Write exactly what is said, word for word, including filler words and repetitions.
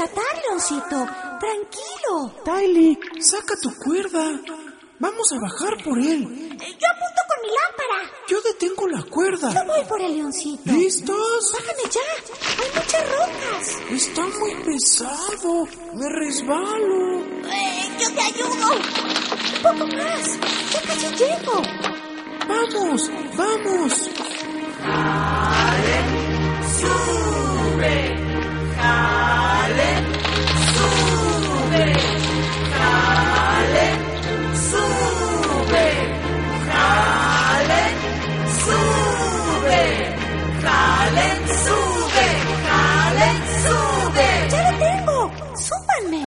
rescatar, Leoncito. Tranquilo. Tylee, saca tu cuerda. Vamos a bajar por él. Yo apunto con mi lámpara. Yo detengo la cuerda. Yo voy por el Leoncito. ¿Listos? Bájame ya. Hay muchas rocas. Está muy pesado. Me resbalo. Eh, yo te ayudo. Un poco más. Ya casi llego. Vamos, vamos. Dale, sube.